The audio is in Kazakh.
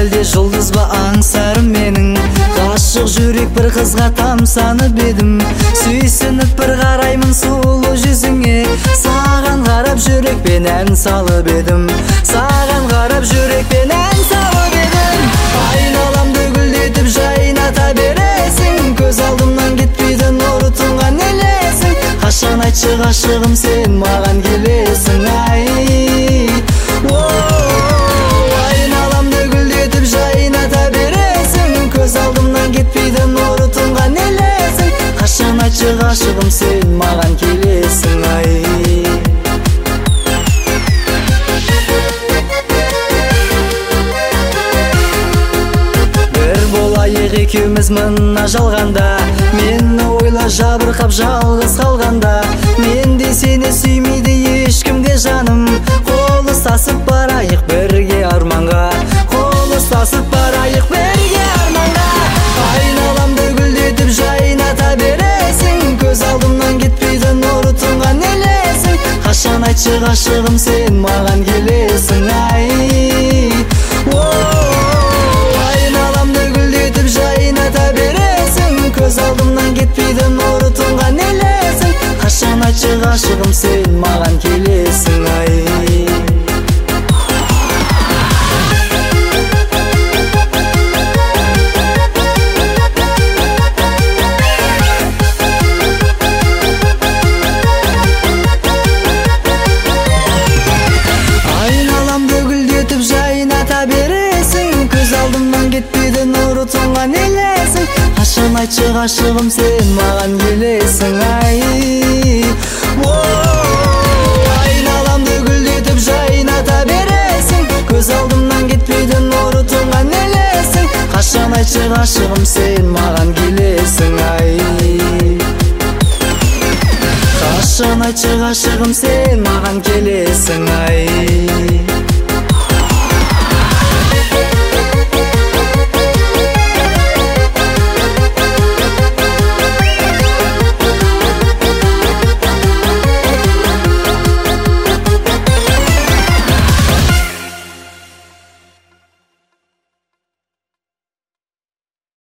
әлде жұлдыз ба аңсарым менің? Ғашық жүрек бір қызға тамсанып едім. Сүйсініп бір қараймын сұлу жүзіңе. Саған қарап жүрекпен ән салып едім. Саған қарап жүрекпен ән салып едім. Айналамды гүлдетіп жайната бересің. Көз алдымнан кетпейді нұры тұнған елесің. Қашан айтшы ғашығым сен маған келесің? Айналамды гүлдетіп жайната бересің. Көз алдымнан кетпейді нұры тұнған елесің. Қашан айтшы ғашығым сен маған келесің? Бір болайық екеуміз мына жалғанда. Мені ойла жабырқап жалғыз қалғанда. Мен де сені сүймейді ешкім де жаным. Қол ұстасып барайық бірге арманға. Қол ұстасып барайық бірге арманға. Айналамды гүлдетіп жайната бересің. Көз алдымнан кетпейді нұры тұнған елесің. Қашан айтшы ғашығым сен маған келесің? Айналамды гүлдетіп жайната бересің. Көз алдымнан кетпейді нұры тұнған елесің. Қашан айтшы ғашығым сен маған келесің? Айналамды гүлдетіп жайната бересің. Көз алдымнан кетпейді нұры тұнған елесің. Қашан айтшы ғашығым сен маған келесің? Айналамды гүлдетіп жайната бересің. Көз алдымнан кетпейді нұры тұнған елесің. Қашан айтшы ғашығым сен маған келесің? Қашан айтшы ғашығым сен маған келесің?